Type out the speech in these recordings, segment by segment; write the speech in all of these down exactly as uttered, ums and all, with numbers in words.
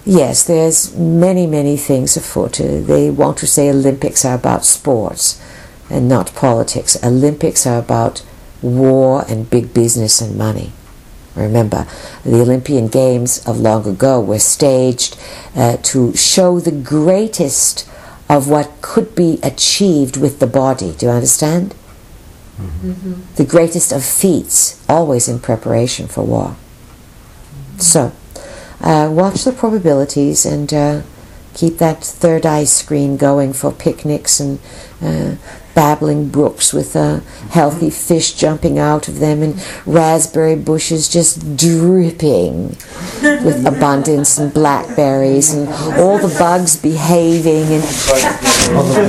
Yes, there's many, many things afoot. Uh, they want to say Olympics are about sports and not politics. Olympics are about war and big business and money. Remember, the Olympian Games of long ago were staged uh, to show the greatest of what could be achieved with the body. Do you understand? Mm-hmm. Mm-hmm. The greatest of feats, always in preparation for war. Mm-hmm. So, uh, watch the probabilities and uh, keep that third eye screen going for picnics and uh, babbling brooks with uh, healthy fish jumping out of them and raspberry bushes just dripping with abundance and blackberries and all the bugs behaving and all the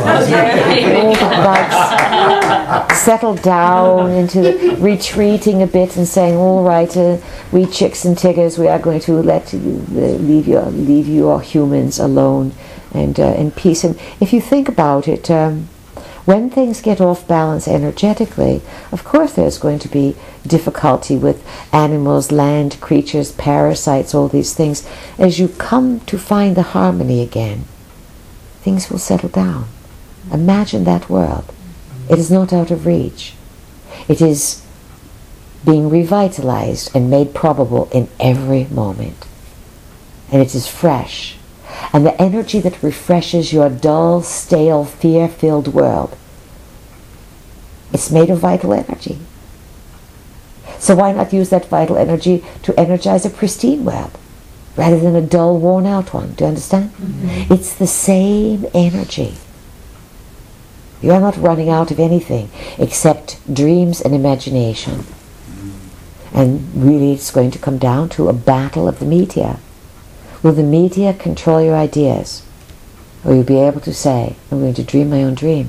bugs settle down into the, retreating a bit and saying, all right, uh, we chicks and tiggers, we are going to let you, uh, leave you leave you or humans alone and uh, in peace. And if you think about it, um, when things get off balance energetically, of course there's going to be difficulty with animals, land, creatures, parasites, all these things. As you come to find the harmony again, things will settle down. Imagine that world. It is not out of reach. It is being revitalized and made probable in every moment. And it is fresh. And the energy that refreshes your dull, stale, fear-filled world, it's made of vital energy. So why not use that vital energy to energize a pristine world rather than a dull, worn-out one? Do you understand? Mm-hmm. It's the same energy. You are not running out of anything except dreams and imagination. And really it's going to come down to a battle of the media. Will the media control your ideas? Or will you be able to say, I'm going to dream my own dream?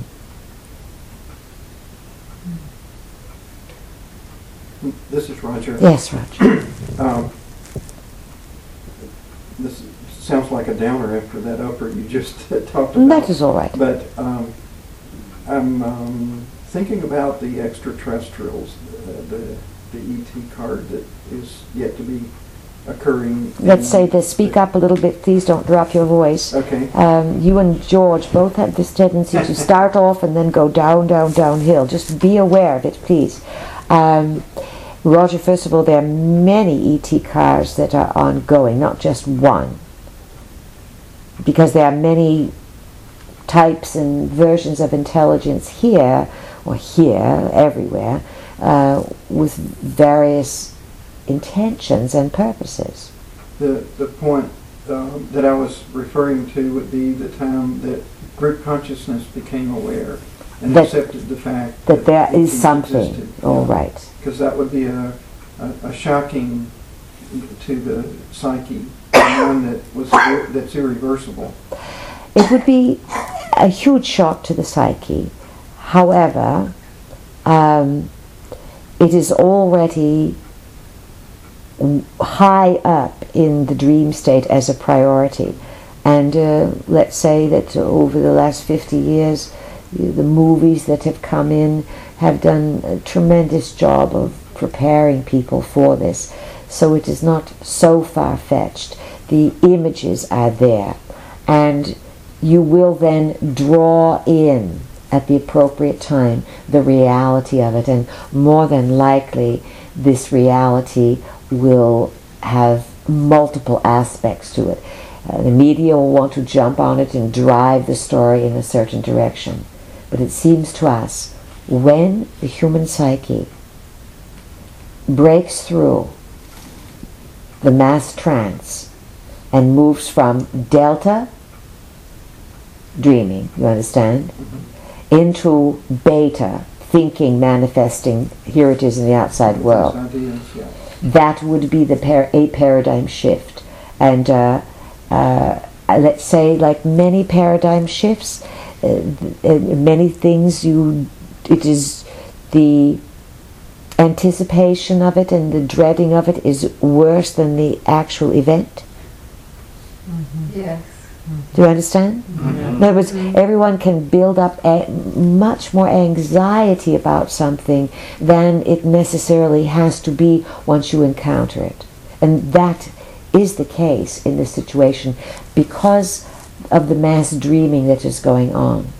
This is Roger. Yes, Roger. um, this sounds like a downer after that upper you just talked about. That is all right. But um, I'm um, thinking about the extraterrestrials, uh, the, the E T card that is yet to be occurring. Let's say this. Speak up a little bit, please. Don't drop your voice. Okay. Um, you and George both have this tendency to start off and then go down, down, downhill. Just be aware of it, please. Um, Roger, first of all, there are many E T cars that are ongoing, not just one, because there are many types and versions of intelligence here, or here, everywhere, uh, with various intentions and purposes. The the point um, that I was referring to would be the time that group consciousness became aware and that, accepted the fact that, that there is something. Existed, All yeah. right. Because that would be a, a, a shocking to the psyche, one that was that's irreversible. It would be a huge shock to the psyche. However, um, it is already high up in the dream state as a priority. And uh, let's say that over the last fifty years, the movies that have come in have done a tremendous job of preparing people for this. So it is not so far-fetched. The images are there. And you will then draw in at the appropriate time the reality of it. And more than likely, this reality will have multiple aspects to it. Uh, the media will want to jump on it and drive the story in a certain direction. But it seems to us, when the human psyche breaks through the mass trance and moves from delta, dreaming, you understand, mm-hmm. into beta, thinking, manifesting, here it is in the outside world. Ideas, yeah. That would be the par- a paradigm shift. And uh, uh, let's say, like many paradigm shifts, uh, uh, many things you, it is the anticipation of it and the dreading of it is worse than the actual event. Mm-hmm. Yes. Do you understand? Mm-hmm. In other words, everyone can build up a- much more anxiety about something than it necessarily has to be once you encounter it. And that is the case in this situation because of the mass dreaming that is going on.